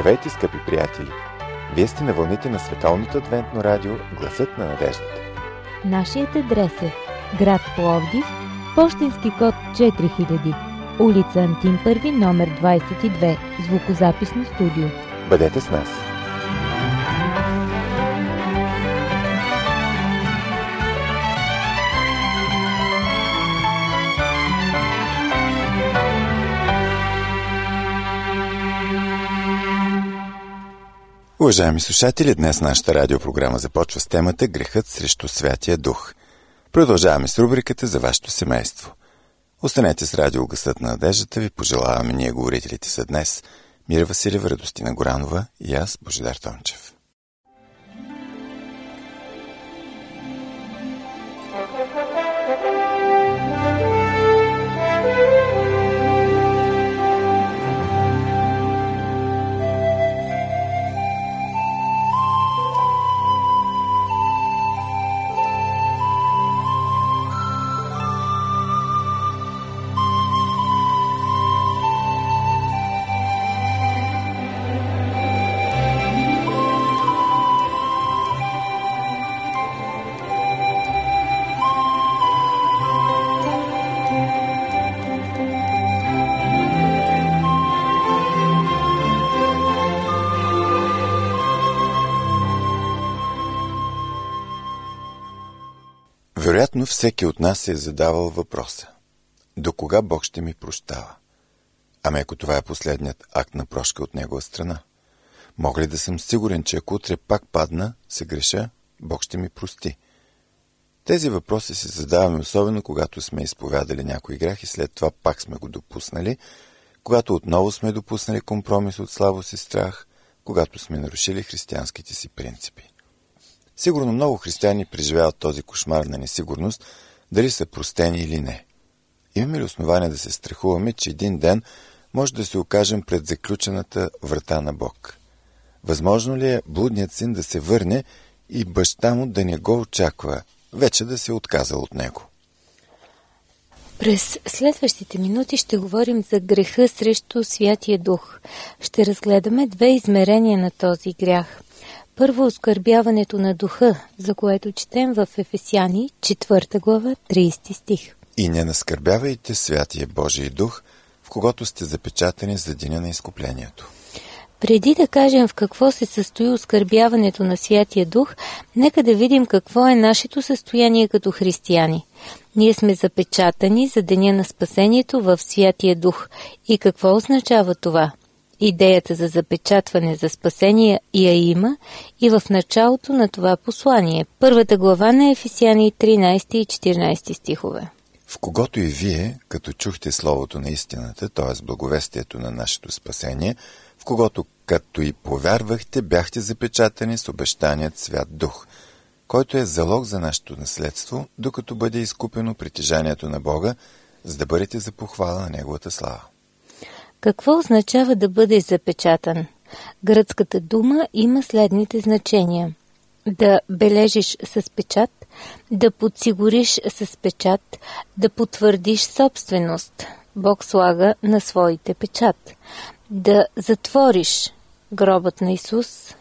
Здравейте, скъпи приятели! Вие сте на вълните на Световното адвентно радио Гласът на надеждата. Нашият адрес е град Пловдив, пощенски код 4000, улица Антим Първи, номер 22, звукозаписно студио. Бъдете с нас! Уважаеми слушатели, днес нашата радиопрограма започва с темата Грехът срещу Святия Дух. Продължаваме с рубриката за вашето семейство. Останете с радио Гласът на надеждата, ви пожелаваме ние говорителите за днес. Мира Василева, Радостина Горанова и аз, Божидар Тончев. Вероятно всеки от нас е задавал въпроса: до кога Бог ще ми прощава? Ами ако това е последният акт на прошка от Негова страна? Мога ли да съм сигурен, че ако утре пак падна, се греша, Бог ще ми прости? Тези въпроси се задаваме особено когато сме изповядали някой грях и след това пак сме го допуснали, когато отново сме допуснали компромис от слабост и страх, когато сме нарушили християнските си принципи. Сигурно много християни преживяват този кошмар на несигурност, дали са простени или не. Имаме ли основание да се страхуваме, че един ден може да се окажем пред заключената врата на Бог? Възможно ли е блудният син да се върне и баща му да не го очаква, вече да се е отказал от него? През следващите минути ще говорим за греха срещу Святия Дух. Ще разгледаме две измерения на този грях. Първо, оскърбяването на духа, за което четем в Ефесяни, 4 глава, 30 стих. И не наскърбявайте Святия Божий Дух, в когото сте запечатани за деня на изкуплението. Преди да кажем в какво се състои оскърбяването на Святия Дух, нека да видим какво е нашето състояние като християни. Ние сме запечатани за деня на спасението в Святия Дух. И какво означава това? Идеята за запечатване за спасение я има и в началото на това послание. Първата глава на Ефесяни 13 и 14 стихове. В когото и вие, като чухте словото на истината, т.е. благовестието на нашето спасение, в когото като и повярвахте, бяхте запечатани с обещаният Свят Дух, който е залог за нашето наследство, докато бъде изкупено притежанието на Бога, за да бъдете за похвала на Неговата слава. Какво означава да бъдеш запечатан? Гръцката дума има следните значения: да бележиш с печат, да подсигуриш с печат, да потвърдиш собственост. Бог слага на своите печат. Да затвориш гробът на Исус.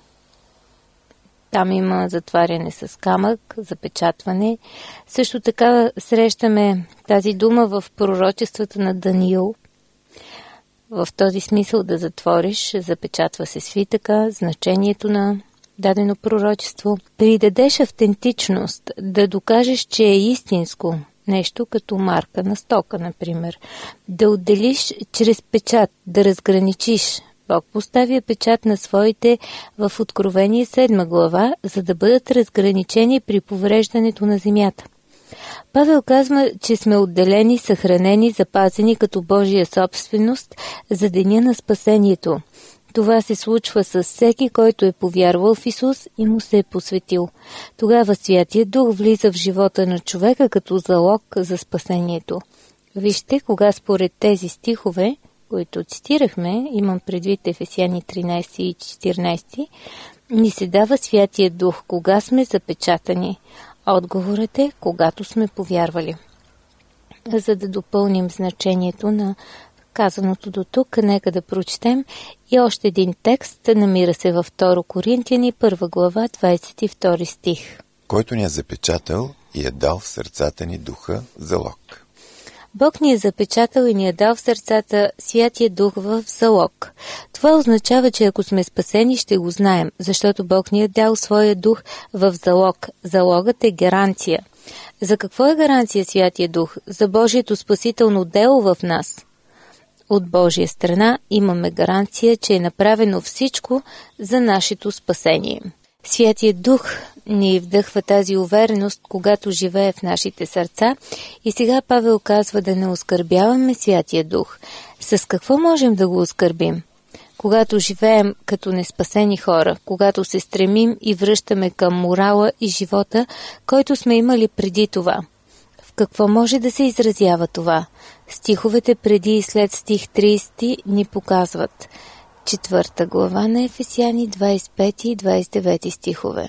Там има затваряне с камък, запечатване. Също така срещаме тази дума в пророчествата на Даниил. В този смисъл да затвориш, запечатва се свитъка, значението на дадено пророчество. Придадеш автентичност, да докажеш, че е истинско, нещо като марка на стока, например. Да отделиш чрез печат, да разграничиш. Бог поставя печат на своите в Откровение 7 глава, за да бъдат разграничени при повреждането на земята. Павел казва, че сме отделени, съхранени, запазени като Божия собственост за деня на спасението. Това се случва с всеки, който е повярвал в Исус и му се е посветил. Тогава Святия Дух влиза в живота на човека като залог за спасението. Вижте, кога според тези стихове, които цитирахме, имам предвид Ефесяни 13 и 14, ни се дава Святия Дух, кога сме запечатани. Отговорът е, когато сме повярвали. За да допълним значението на Казаното до тук, нека да прочетем и още един текст, намира се във 2 Коринтияни, 1 глава, 22 стих. Който ни е запечатал и е дал в сърцата ни духа залог. Бог ни е запечатал и ни е дал в сърцата Святия Дух в залог. Това означава, че ако сме спасени, ще го знаем, защото Бог ни е дал своя дух в залог. Залогът е гаранция. За какво е гаранция Святия Дух? За Божието спасително дело в нас. От Божия страна имаме гаранция, че е направено всичко за нашето спасение. Святия Дух ни вдъхва тази увереност, когато живее в нашите сърца, и сега Павел казва да не оскърбяваме Святия Дух. С какво можем да го оскърбим? Когато живеем като неспасени хора, когато се стремим и връщаме към морала и живота, който сме имали преди това. В какво може да се изразява това? Стиховете преди и след стих 30 ни показват. 4 глава на Ефесяни, 25 и 29 стихове.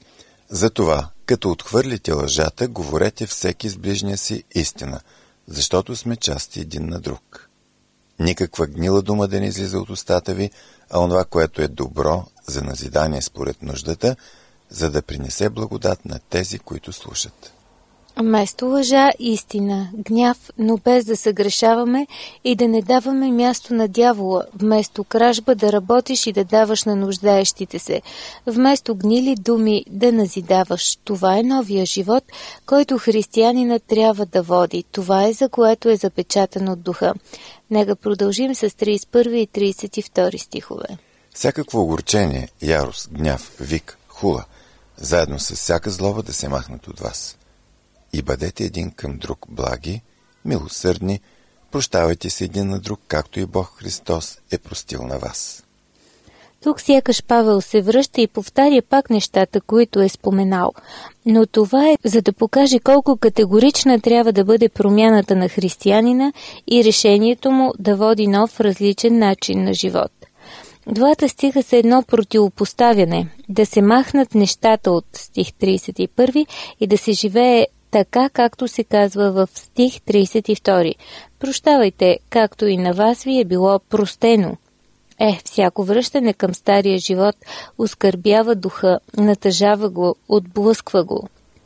Затова, като отхвърлите лъжата, говорете всеки с ближния си истина, защото сме части един на друг. Никаква гнила дума да не излиза от устата ви, а онова, което е добро за назидание според нуждата, за да принесе благодат на тези, които слушат. Вместо лъжа, истина, гняв, но без да съгрешаваме и да не даваме място на дявола, вместо кражба да работиш и да даваш на нуждаещите се, вместо гнили думи да назидаваш. Това е новия живот, който християнина трябва да води. Това е за което е запечатан от духа. Нека продължим с 31 и 32 стихове. Всякакво огорчение, ярост, гняв, вик, хула, заедно с всяка злоба да се махнат от вас. И бъдете един към друг благи, милосърдни, прощавайте се един на друг, както и Бог Христос е простил на вас. Тук сякаш Павел се връща и повтаря пак нещата, които е споменал. Но това е за да покаже колко категорична трябва да бъде промяната на християнина и решението му да води нов различен начин на живот. Двата стиха са едно противопоставяне. Да се махнат нещата от стих 31 и да се живее така, както се казва в стих 32. Прощавайте, както и на вас ви е било простено. Всяко връщане към стария живот оскърбява духа, натъжава го, отблъсква го.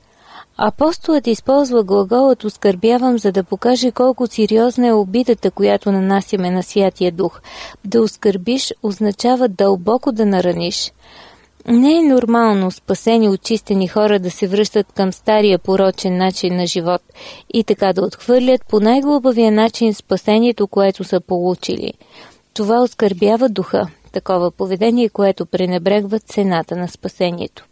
Апостолът използва глаголът оскърбявам, за да покаже колко сериозна е обидата, която нанасяме на Святия Дух. Да оскърбиш означава дълбоко да нараниш. Не е нормално спасени, очистени хора да се връщат към стария порочен начин на живот и така да отхвърлят по най-глупавия начин спасението, което са получили. Това оскърбява духа, такова поведение, което пренебрегва цената на спасението.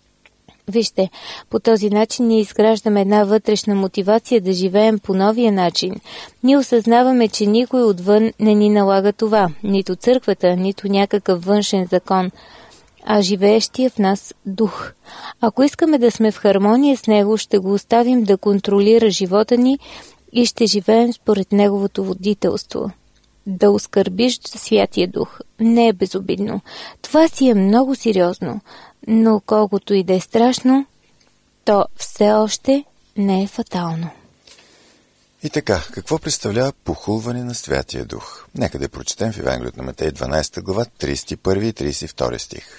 Вижте, по този начин ние изграждаме една вътрешна мотивация да живеем по новия начин. Ние осъзнаваме, че никой отвън не ни налага това, нито църквата, нито някакъв външен закон, а живеещия в нас дух. Ако искаме да сме в хармония с него, ще го оставим да контролира живота ни и ще живеем според неговото водителство. Да оскърбиш Святия Дух не е безобидно. Това си е много сериозно, но колкото и да е страшно, то все още не е фатално. И така, какво представлява похулване на Святия Дух? Нека да прочетем в Евангелието на Матей 12 глава 31 и 32 стих.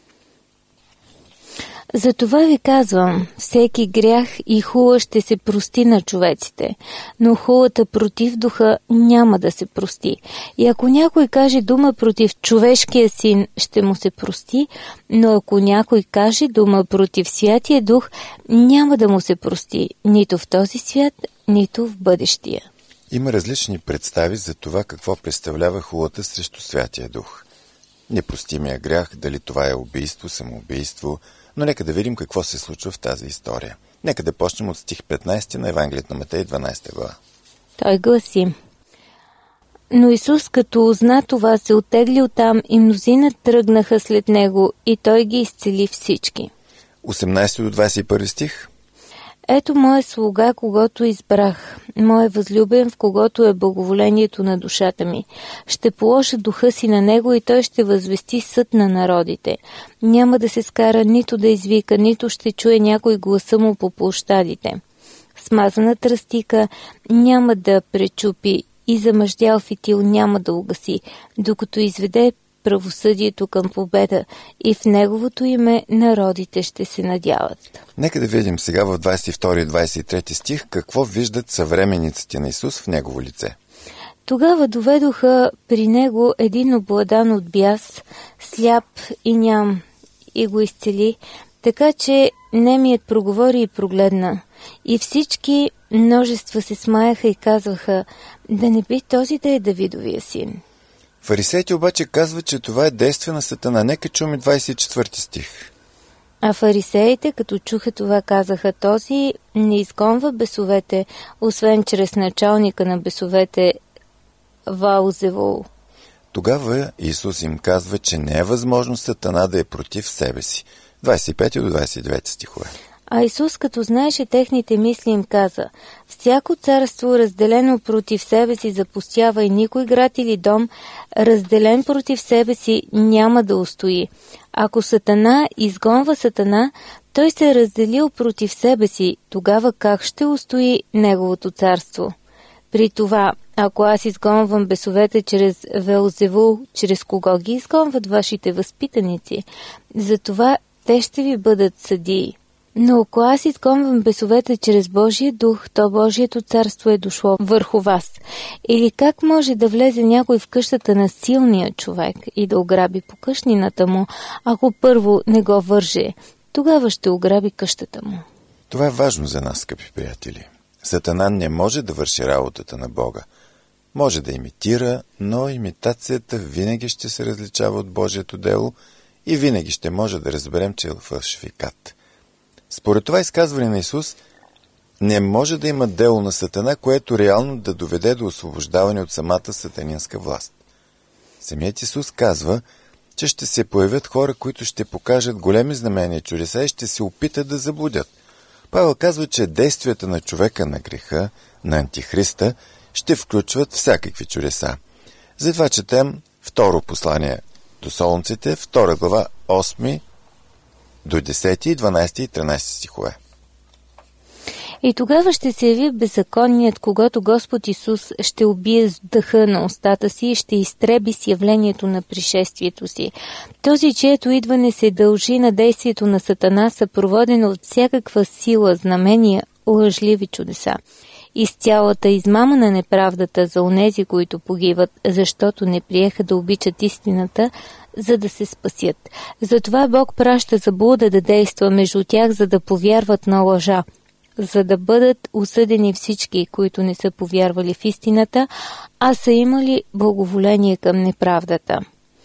Затова ви казвам, всеки грях и хула ще се прости на човеците, но хулата против духа няма да се прости. И ако някой каже дума против човешкия син, ще му се прости, но ако някой каже дума против Святия Дух, няма да му се прости, нито в този свят, нито в бъдещия. Има различни представи за това какво представлява хулата срещу Святия Дух. Непростимия грях, дали това е убийство, самоубийство, но нека да видим какво се случва в тази история. Нека да почнем от стих 15 на Евангелието на Матей 12 глава. Той гласи: Но Исус, като узна това, се оттегли оттам и мнозина тръгнаха след него и той ги изцели всички. 18 до 21 стих. Ето моя слуга, когото избрах, мой възлюбен, в когото е благоволението на душата ми. Ще положа духа си на него и той ще възвести съд на народите. Няма да се скара, нито да извика, нито ще чуе някой гласа му по площадите. Смазана тръстика няма да пречупи и замъждял фитил няма да угаси, докато изведе правосъдието към победа и в неговото име народите ще се надяват. Нека да видим сега в 22 и 23 стих какво виждат съвременниците на Исус в негово лице. Тогава доведоха при него един обладан от бяс, сляп и ням, и го изцели, така че немият проговори и прогледна. И всички множества се смаяха и казваха: да не би този да е Давидовия син. Фарисеите обаче казват, че това е действие на Сатана. Нека чуем 24 стих. А фарисеите, като чуха това, казаха: този не изгонва бесовете, освен чрез началника на бесовете Ваалзевул. Тогава Исус им казва, че не е възможно Сатана да е против себе си. 25 до 29 стихове. А Исус, като знаеше техните мисли, им каза: всяко царство, разделено против себе си, запустява, и никой град или дом, разделен против себе си, няма да устои. Ако Сатана изгонва Сатана, той се е разделил против себе си, тогава как ще устои неговото царство? При това, ако аз изгонвам бесовете чрез Велзевул, чрез кого ги изгонват вашите възпитаници? Затова те ще ви бъдат съдии. Но ако аз изгонвам бесовете чрез Божия дух, то Божието царство е дошло върху вас. Или как може да влезе някой в къщата на силния човек и да ограби покъщнината му, ако първо не го върже? Тогава ще ограби къщата му. Това е важно за нас, скъпи приятели. Сатана не може да върши работата на Бога. Може да имитира, но имитацията винаги ще се различава от Божието дело и винаги ще може да разберем, че е фалшификат. Според това изказване на Исус, не може да има дело на Сатана, което реално да доведе до освобождаване от самата сатанинска власт. Самият Исус казва, че ще се появят хора, които ще покажат големи знамения и чудеса и ще се опитат да заблудят. Павел казва, че действията на човека на греха, на антихриста, ще включват всякакви чудеса. Затова четем второ послание до Солунците, 2 глава, 8 до 10, 12 и 13 стихове. И тогава ще се яви беззаконният, когато Господ Исус ще убие с дъха на устата си и ще изтреби с явлението на пришествието си. Този, чието идване се дължи на действието на Сатана, съпроводено от всякаква сила, знамения, лъжливи чудеса. И с цялата измама на неправдата за онези, които погиват, защото не приеха да обичат истината, за да се спасят. Затова Бог праща заблуда да действа между тях, за да повярват на лъжа, за да бъдат осъдени всички, които не са повярвали в истината, а са имали благоволение към неправдата.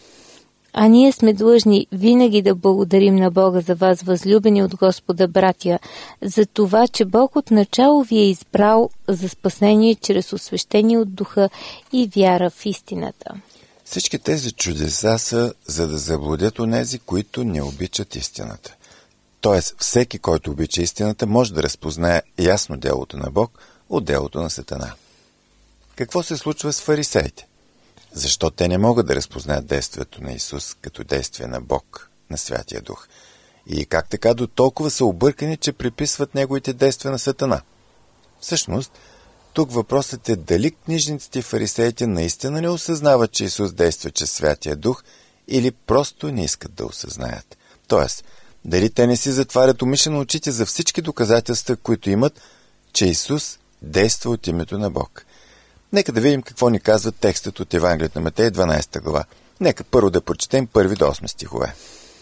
А ние сме длъжни винаги да благодарим на Бога за вас, възлюбени от Господа братя, за това, че Бог отначало ви е избрал за спасение чрез освещение от духа и вяра в истината. Всички тези чудеса са, за да заблудят онези, които не обичат истината. Тоест, всеки, който обича истината, може да разпознае ясно делото на Бог от делото на Сатана. Какво се случва с фарисеите? Защо те не могат да разпознаят действието на Исус като действие на Бог, на Святия Дух? И как така до толкова са объркани, че приписват неговите действия на Сатана? Всъщност, тук въпросът е дали книжниците и фарисеите наистина не осъзнават, че Исус действа чрез Святия Дух, или просто не искат да осъзнаят. Тоест, дали те не си затварят умишлено очите за всички доказателства, които имат, че Исус действа от името на Бог. Нека да видим какво ни казва текстът от Евангелието на Матей, 12 глава. Нека първо да прочетем 1 до 8 стихове.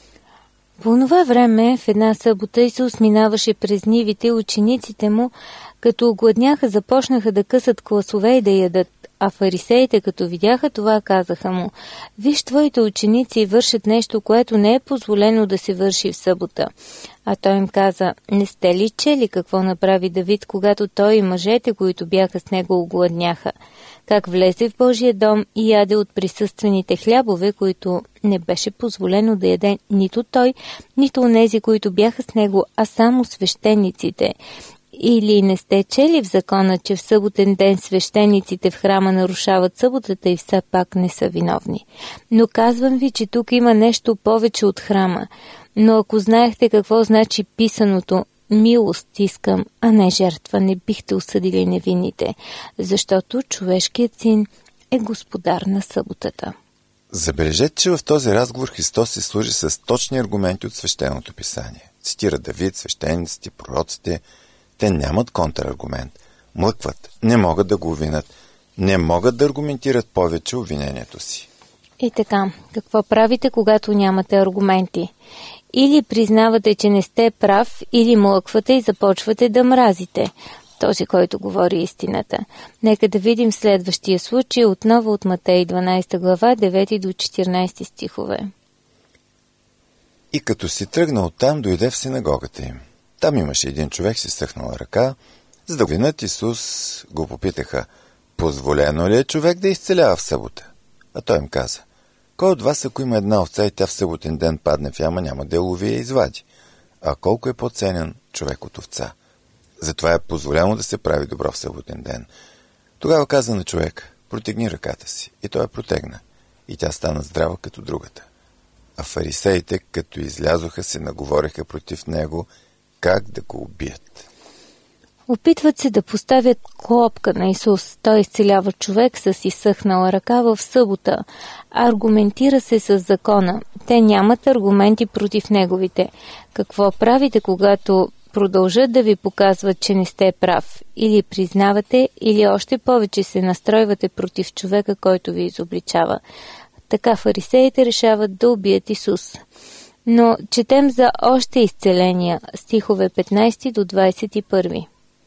По това време, в една събота, Исус минаваше през нивите, учениците му, като огладняха, започнаха да късат класове и да ядат. А фарисеите, като видяха това, казаха му: виж, твоите ученици вършат нещо, което не е позволено да се върши в събота. А той им каза: не сте ли чели какво направи Давид, когато той и мъжете, които бяха с него, огладняха? Как влезе в Божия дом и яде от присъствените хлябове, които не беше позволено да яде нито той, нито онези, които бяха с него, а само свещениците. Или не сте чели в закона, че в съботен ден свещениците в храма нарушават съботата и все пак не са виновни? Но казвам ви, че тук има нещо повече от храма. Но ако знаехте какво значи писаното: милост искам, а не жертва, не бихте осъдили невинните, защото човешкият син е господар на съботата. Забележете, че в този разговор Христос се служи с точни аргументи от свещеното писание. Цитира Давид, свещениците, пророците. Те нямат контраргумент. Млъкват, не могат да го обвинят, не могат да аргументират повече обвинението си. И така, какво правите, когато нямате аргументи? Или признавате, че не сте прав, или млъквате и започвате да мразите този, който говори истината. Нека да видим следващия случай отново от Матей 12 глава, 9 до 14 стихове. И като си тръгнал оттам, дойде в синагогата им. Там имаше един човек си стръхнала ръка, за да гледнат Исус, го попитаха: позволено ли е човек да изцелява в събота? А той им каза: кой от вас, ако има една овца и тя в съботен ден падне в яма, няма да я лови и я извади? А колко е по-ценен човек от овца? Затова е позволено да се прави добро в съботен ден. Тогава каза на човек: протегни ръката си. И той я протегна. И тя стана здрава като другата. А фарисеите, като излязоха, се наговориха против него, как да го убият. Опитват се да поставят клопка на Исус. Той изцелява човек с изсъхнала ръка в събота. Аргументира се с закона. Те нямат аргументи против неговите. Какво правите, когато продължат да ви показват, че не сте прав? Или признавате, или още повече се настройвате против човека, който ви изобличава. Така фарисеите решават да убият Исус. Но четем за още изцеления, стихове 15 до 21.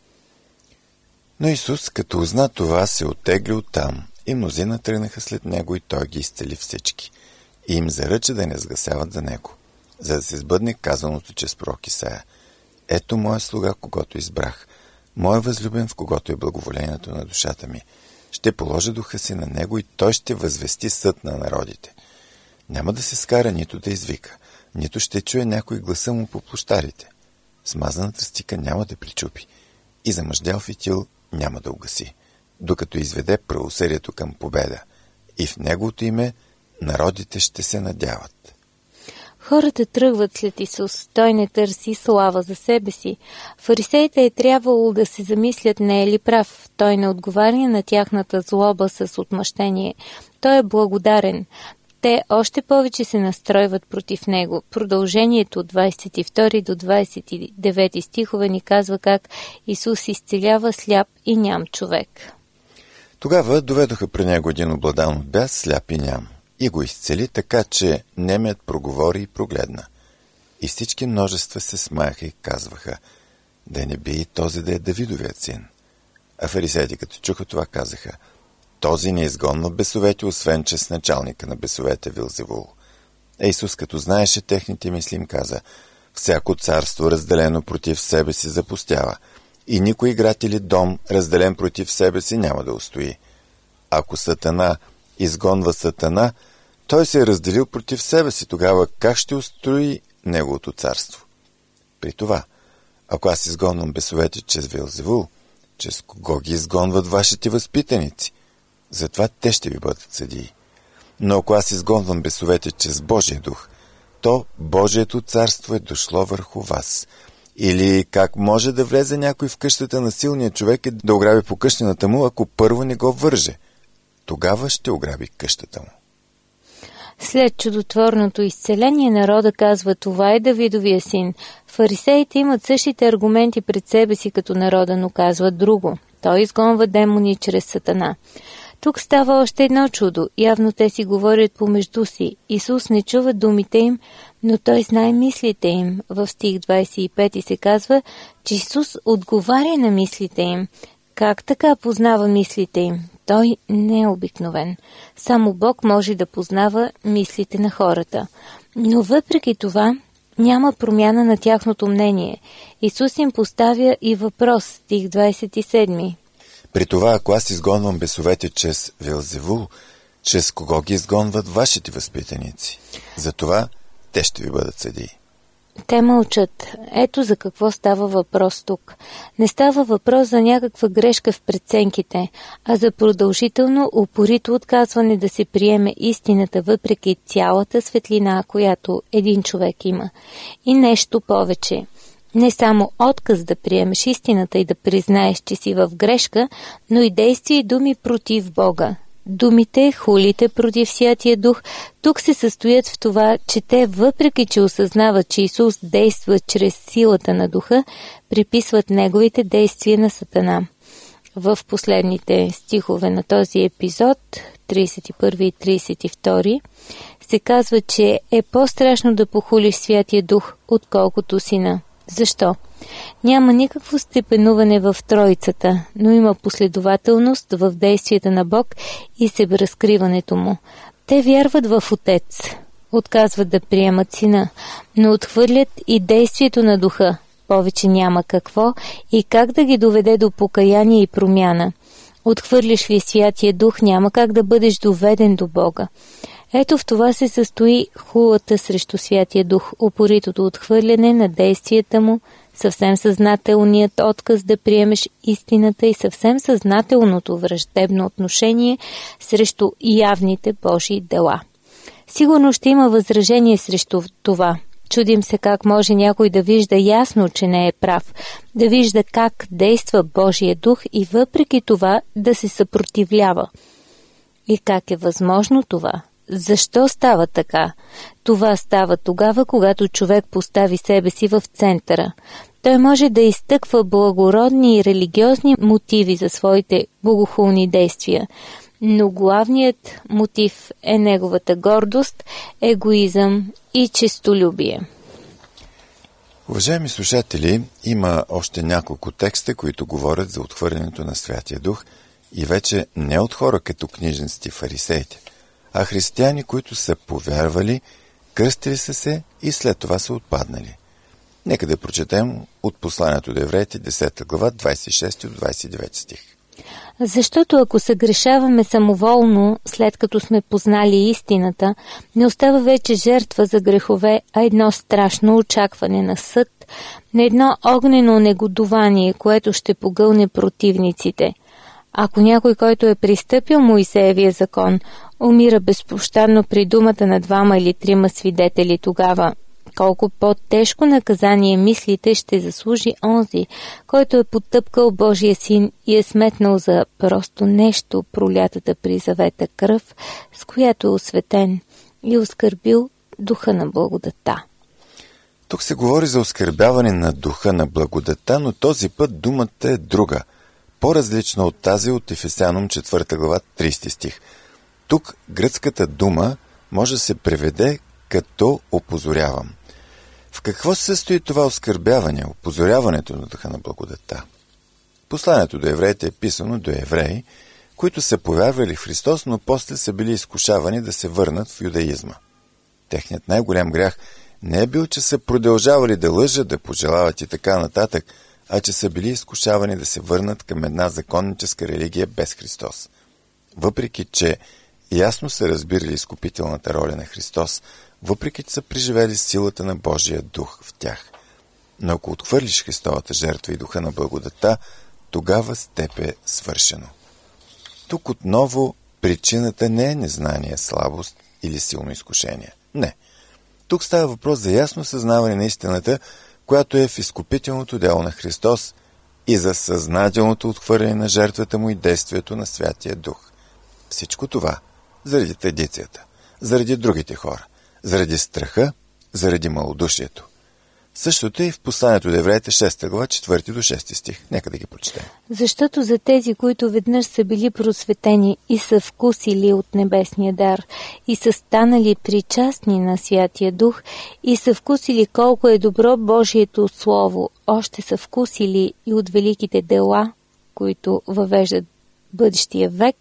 Но Исус, като узна това, се оттегли оттам, и мнозина тръгнаха след него, и той ги изцели всички. И им заръча да не сгасяват за него, за да се сбъдне казаното чрез пророк Исаия: ето моя слуга, когото избрах, моя възлюбен, в когото е благоволението на душата ми. Ще положа духа си на него, и той ще възвести съд на народите. Няма да се скара, нито да извика, нито ще чуе някой гласа му по площадите. Смазаната стика няма да причупи, и замъждял фитил няма да угаси, докато изведе правосъдието към победа, и в неговото име народите ще се надяват. Хората тръгват след Исус. Той не търси слава за себе си. Фарисеите е трябвало да се замислят, не е ли прав. Той не отговаря на тяхната злоба с отмъщение. Той е благодарен. Те още повече се настройват против него. Продължението от 22 до 29 стихове ни казва как Исус изцелява сляп и ням човек. Тогава доведоха при него един обладан от бяс, сляп и ням, и го изцели така, че немият проговори и прогледна. И всички множества се смаяха и казваха: да не би и този да е Давидовият син. А фарисеите, като чуха това, казаха: този не изгонва бесовете, освен че с началника на бесовете Вилзевул. Исус, като знаеше техните мисли, им каза: всяко царство, разделено против себе си, запустява, и никой град или дом, разделен против себе си, няма да устои. Ако Сатана изгонва Сатана, той се е разделил против себе си, тогава как ще устрои неговото царство? При това, ако аз изгонвам бесовете чрез Вилзевул, чрез кого ги изгонват вашите възпитаници? Затова те ще ви бъдат съдии. Но ако аз изгонвам бесовете чрез Божия дух, то Божието царство е дошло върху вас. Или как може да влезе някой в къщата на силния човек и да ограби покъщнината му, ако първо не го върже? Тогава ще ограби къщата му. След чудотворното изцеление, народа казва: това е Давидовия син. Фарисеите имат същите аргументи пред себе си като народа, но казват друго. Той изгонва демони чрез Сатана. Тук става още едно чудо. Явно те си говорят помежду си. Исус не чува думите им, но той знае мислите им. В стих 25 се казва, че Исус отговаря на мислите им. Как така познава мислите им? Той не е обикновен. Само Бог може да познава мислите на хората. Но въпреки това няма промяна на тяхното мнение. Исус им поставя и въпрос, стих 27. При това, ако аз изгонвам бесовете чрез Вилзевул, чрез кого ги изгонват вашите възпитаници? Затова те ще ви бъдат съдии. Те мълчат. Ето за какво става въпрос тук. Не става въпрос за някаква грешка в преценките, а за продължително, упорито отказване да се приеме истината, въпреки цялата светлина, която един човек има. И нещо повече. Не само отказ да приемеш истината и да признаеш, че си в грешка, но и действия и думи против Бога. Думите, хулите против Святия Дух, тук се състоят в това, че те, въпреки че осъзнават, че Исус действа чрез силата на Духа, приписват Неговите действия на Сатана. В последните стихове на този епизод, 31 и 32, се казва, че е по-страшно да похулиш Святия Дух, отколкото Сина. Защо? Няма никакво степенуване в Троицата, но има последователност в действията на Бог и себеразкриването Му. Те вярват в Отец, отказват да приемат Сина, но отхвърлят и действието на Духа. Повече няма какво и как да ги доведе до покаяние и промяна. Отхвърлиш ли Святия Дух, няма как да бъдеш доведен до Бога. Ето в това се състои хулата срещу Святия Дух, упоритото отхвърляне на действията Му, съвсем съзнателният отказ да приемеш истината и съвсем съзнателното враждебно отношение срещу явните Божии дела. Сигурно ще има възражение срещу това. Чудим се как може някой да вижда ясно, че не е прав, да вижда как действа Божия Дух и въпреки това да се съпротивлява. И как е възможно това? Защо става така? Това става тогава, когато човек постави себе си в центъра. Той може да изтъква благородни и религиозни мотиви за своите богохулни действия, но главният мотив е неговата гордост, егоизъм и честолюбие. Уважаеми слушатели, има още няколко текста, които говорят за отхвърлянето на Святия Дух и вече не от хора като книжниците и фарисеите, а християни, които са повярвали, кръстили са се и след това са отпаднали. Нека да прочетем от посланието до евреите, 10 глава, 26 до 29 стих. Защото ако съгрешаваме самоволно, след като сме познали истината, не остава вече жертва за грехове, а едно страшно очакване на съд, на едно огнено негодувание, което ще погълне противниците. Ако някой, който е пристъпил Моисеевия закон, умира безпощадно при думата на 2 или 3 свидетели, тогава колко по-тежко наказание мислите ще заслужи онзи, който е потъпкал Божия син и е сметнал за просто нещо пролятата при завета кръв, с която е осветен и оскърбил духа на благодата. Тук се говори за оскърбяване на духа на благодата, но този път думата е друга, по-различна от тази от Ефесяном 4 глава 30 стих. Тук гръцката дума може да се преведе като опозорявам. В какво се състои това оскърбяване, опозоряването на духа на благодата? Посланието до евреите е писано до евреи, които са повярвали в Христос, но после са били изкушавани да се върнат в юдаизма. Техният най-голям грях не е бил, че са продължавали да лъжат, да пожелават и така нататък, а че са били изкушавани да се върнат към една законническа религия без Христос. Въпреки, че ясно са разбирали изкупителната роля на Христос, въпреки, че са преживели силата на Божия дух в тях. Но ако отхвърлиш Христовата жертва и духа на благодата, тогава с теб е свършено. Тук отново причината не е незнание, слабост или силно изкушение. Не. Тук става въпрос за ясно съзнаване на истината, която е в изкупителното дело на Христос и за съзнателното отхвърляне на жертвата му и действието на Святия Дух. Всичко това заради традицията, заради другите хора, заради страха, заради малодушието. Същото е и в посланието до евреите 6 глава 4 до 6 стих. Нека да ги прочетем. Защото за тези, които веднъж са били просветени и са вкусили от небесния дар, и са станали причастни на Святия Дух, и са вкусили колко е добро Божието Слово, още са вкусили и от великите дела, които въвеждат бъдещия век,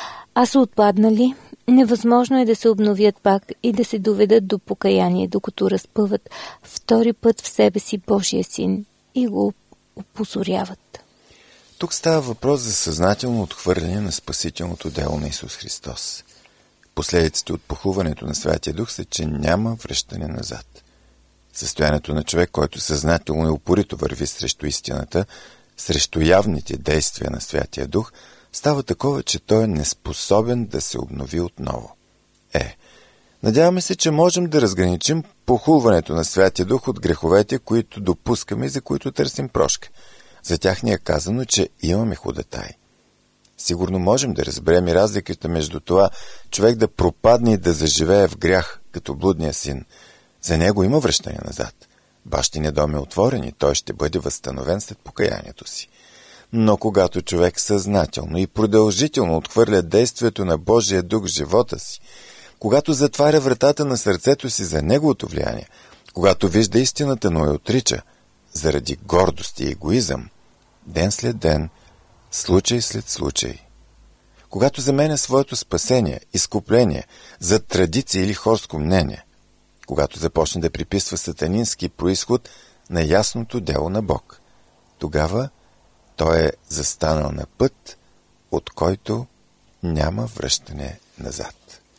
а са отпаднали, невъзможно е да се обновят пак и да се доведат до покаяние, докато разпъват втори път в себе си Божия син и го опозоряват. Тук става въпрос за съзнателно отхвърляне на спасителното дело на Исус Христос. Последиците от похлуването на Святия Дух са, че няма връщане назад. Състоянието на човек, който съзнателно и упорито върви срещу истината, срещу явните действия на Святия Дух, става такова, че той е неспособен да се обнови отново. Надяваме се, че можем да разграничим похулването на Святия Дух от греховете, които допускаме и за които търсим прошка. За тях ни е казано, че имаме ходатаи. Сигурно можем да разберем и разликата между това човек да пропадне и да заживее в грях, като блудния син. За него има връщане назад. Бащиният дом е отворен и той ще бъде възстановен след покаянието си. Но когато човек съзнателно и продължително отхвърля действието на Божия Дух в живота си, когато затваря вратата на сърцето си за неговото влияние, когато вижда истината, но я отрича, заради гордост и егоизъм, ден след ден, случай след случай, когато заменя своето спасение, изкупление за традиция или хорско мнение, когато започне да приписва сатанински произход на ясното дело на Бог, тогава той е застанал на път, от който няма връщане назад.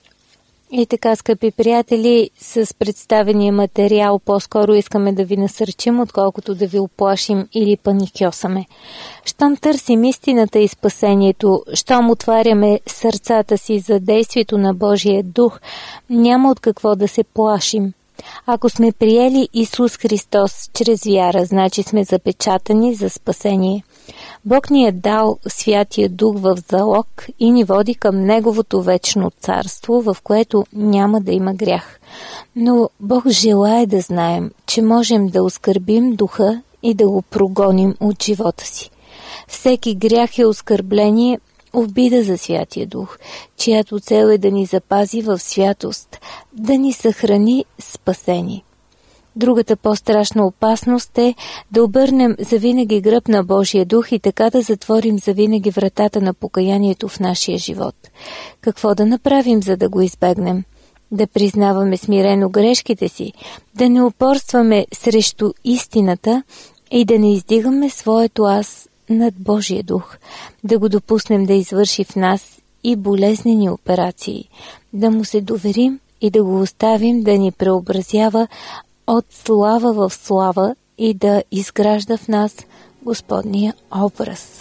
И така, скъпи приятели, с представения материал по-скоро искаме да ви насърчим, отколкото да ви оплашим или паникьосаме. Щом търсим истината и спасението, щом отваряме сърцата си за действието на Божия Дух, няма от какво да се плашим. Ако сме приели Исус Христос чрез вяра, значи сме запечатани за спасение. Бог ни е дал Святия Дух в залог и ни води към Неговото вечно царство, в което няма да има грях. Но Бог желае да знаем, че можем да оскърбим Духа и да го прогоним от живота си. Всеки грях е оскърбление, обида за Святия Дух, чиято цел е да ни запази в святост, да ни съхрани спасени. Другата по-страшна опасност е да обърнем завинаги гръб на Божия Дух и така да затворим завинаги вратата на покаянието в нашия живот. Какво да направим, за да го избегнем? Да признаваме смирено грешките си, да не упорстваме срещу истината и да не издигаме своето аз над Божия Дух, да го допуснем да извърши в нас и болезнени операции, да му се доверим и да го оставим да ни преобразява от слава в слава и да изгражда в нас Господния образ.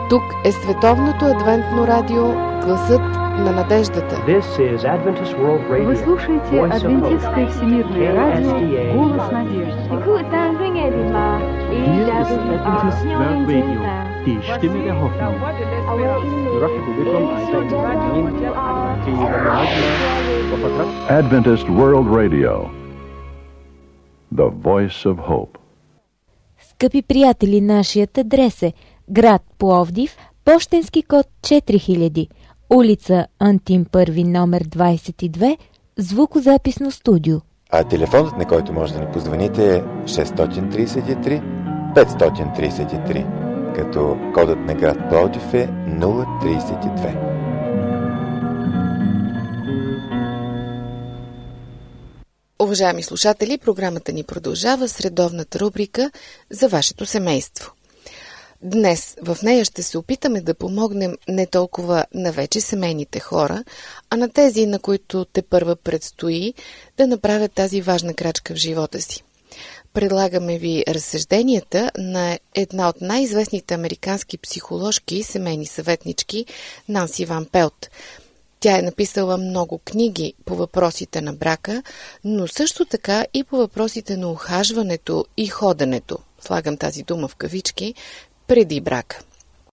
Тук е Световното адвентно радио, гласът на надеждата. Вы слушаете Адвентистское всемирное радио «Голос надежды». Adventist World Radio, the voice of hope. Скъпи приятели, нашият адрес е град Пловдив, пощенски код 4000, улица Антим Първи, номер 22, звукозаписно студио. А телефонът, на който може да ни позвоните, е 633-533, като кодът на град Пловдив е 032. Уважаеми слушатели, програмата ни продължава с редовната рубрика за вашето семейство. Днес в нея ще се опитаме да помогнем не толкова на вече семейните хора, а на тези, на които тепърва предстои да направят тази важна крачка в живота си. Предлагаме ви разсъжденията на една от най-известните американски психоложки и семейни съветнички, Нанси Ван Пелт. Тя е написала много книги по въпросите на брака, но също така и по въпросите на ухажването и ходенето, слагам тази дума в кавички, преди брака.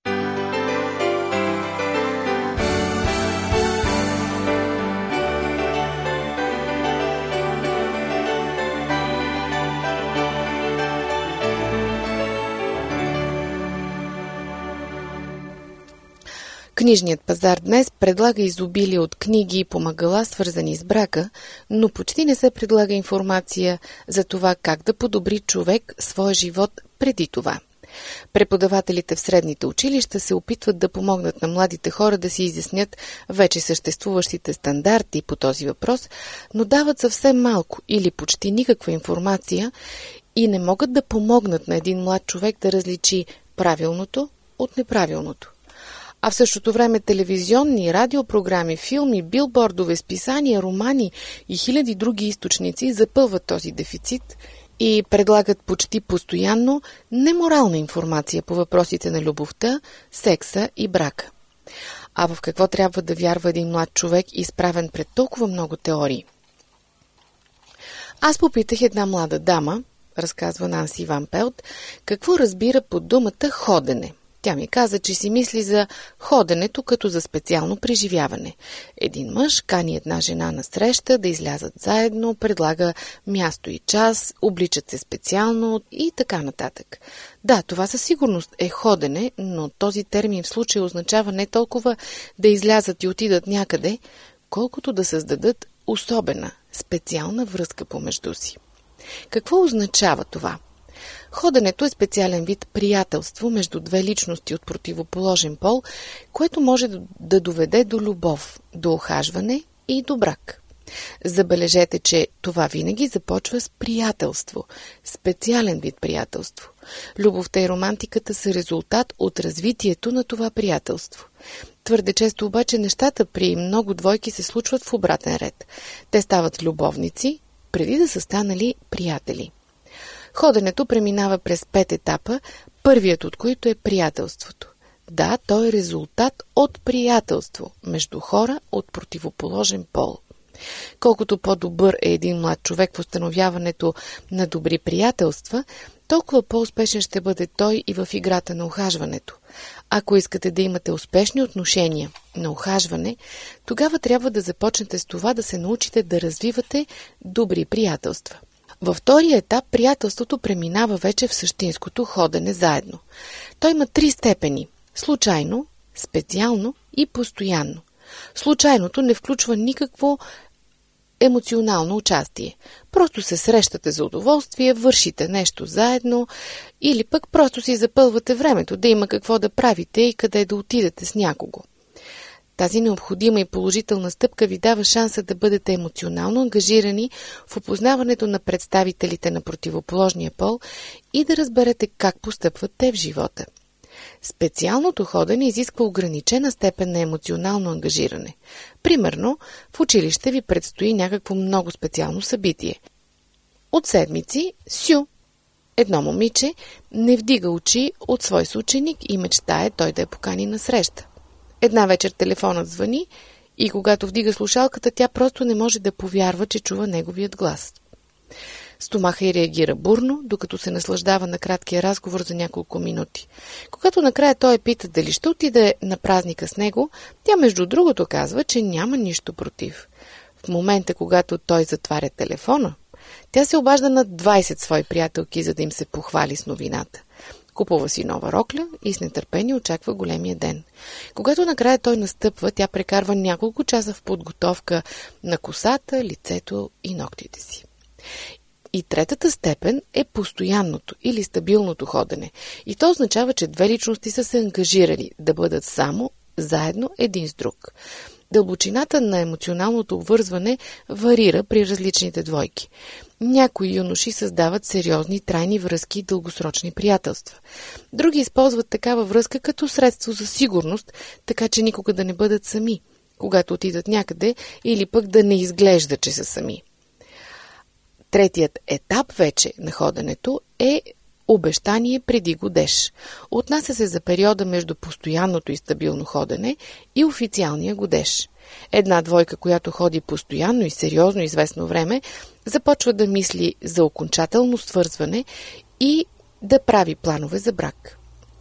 Книжният пазар днес предлага изобилие от книги и помагала, свързани с брака, но почти не се предлага информация за това как да подобри човек своя живот преди това. Преподавателите в средните училища се опитват да помогнат на младите хора да си изяснят вече съществуващите стандарти по този въпрос, но дават съвсем малко или почти никаква информация и не могат да помогнат на един млад човек да различи правилното от неправилното. А в същото време телевизионни, радиопрограми, филми, билбордове, списания, романи и хиляди други източници запълват този дефицит и предлагат почти постоянно неморална информация по въпросите на любовта, секса и брака. А в какво трябва да вярва един млад човек, изправен пред толкова много теории? Аз попитах една млада дама, разказва Нанси Ван Пелт, какво разбира под думата ходене. Тя ми каза, че си мисли за ходенето като за специално преживяване. Един мъж кани една жена на среща, да излязат заедно, предлага място и час, обличат се специално и така нататък. Да, това със сигурност е ходене, но този термин в случая означава не толкова да излязат и отидат някъде, колкото да създадат особена, специална връзка помежду си. Какво означава това? Ходенето е специален вид приятелство между две личности от противоположен пол, което може да доведе до любов, до ухажване и до брак. Забележете, че това винаги започва с приятелство, специален вид приятелство. Любовта и романтиката са резултат от развитието на това приятелство. Твърде често обаче нещата при много двойки се случват в обратен ред. Те стават любовници, преди да са станали приятели. Ходенето преминава през 5 етапа, първият от които е приятелството. Да, то е резултат от приятелство между хора от противоположен пол. Колкото по-добър е един млад човек в установяването на добри приятелства, толкова по-успешен ще бъде той и в играта на ухажването. Ако искате да имате успешни отношения на ухажване, тогава трябва да започнете с това да се научите да развивате добри приятелства. Във втория етап приятелството преминава вече в същинското ходене заедно. Той има 3 степени – случайно, специално и постоянно. Случайното не включва никакво емоционално участие. Просто се срещате за удоволствие, вършите нещо заедно или пък просто си запълвате времето да има какво да правите и къде да отидете с някого. Тази необходима и положителна стъпка ви дава шанса да бъдете емоционално ангажирани в опознаването на представителите на противоположния пол и да разберете как постъпват те в живота. Специалното ходене изисква ограничена степен на емоционално ангажиране. Примерно, в училище ви предстои някакво много специално събитие. От седмици сю. Едно момиче не вдига очи от свой съученик и мечтае той да я покани на среща. Една вечер телефонът звъни и когато вдига слушалката, тя просто не може да повярва, че чува неговият глас. Стомаха й реагира бурно, докато се наслаждава на краткия разговор за няколко минути. Когато накрая той я пита дали ще отиде на празника с него, тя между другото казва, че няма нищо против. В момента, когато той затваря телефона, тя се обажда на 20 свои приятелки, за да им се похвали с новината. Купува си нова рокля и с нетърпение очаква големия ден. Когато накрая той настъпва, тя прекарва няколко часа в подготовка на косата, лицето и ногтите си. И третата степен е постоянното или стабилното ходене. И то означава, че две личности са се ангажирали да бъдат само заедно един с друг. Дълбочината на емоционалното обвързване варира при различните двойки. Някои юноши създават сериозни трайни връзки и дългосрочни приятелства. Други използват такава връзка като средство за сигурност, така че никога да не бъдат сами, когато отидат някъде, или пък да не изглежда, че са сами. Третият етап вече на ходенето е обещание преди годеж. Отнася се за периода между постоянното и стабилно ходене и официалния годеж. Една двойка, която ходи постоянно и сериозно известно време, започва да мисли за окончателно свързване и да прави планове за брак.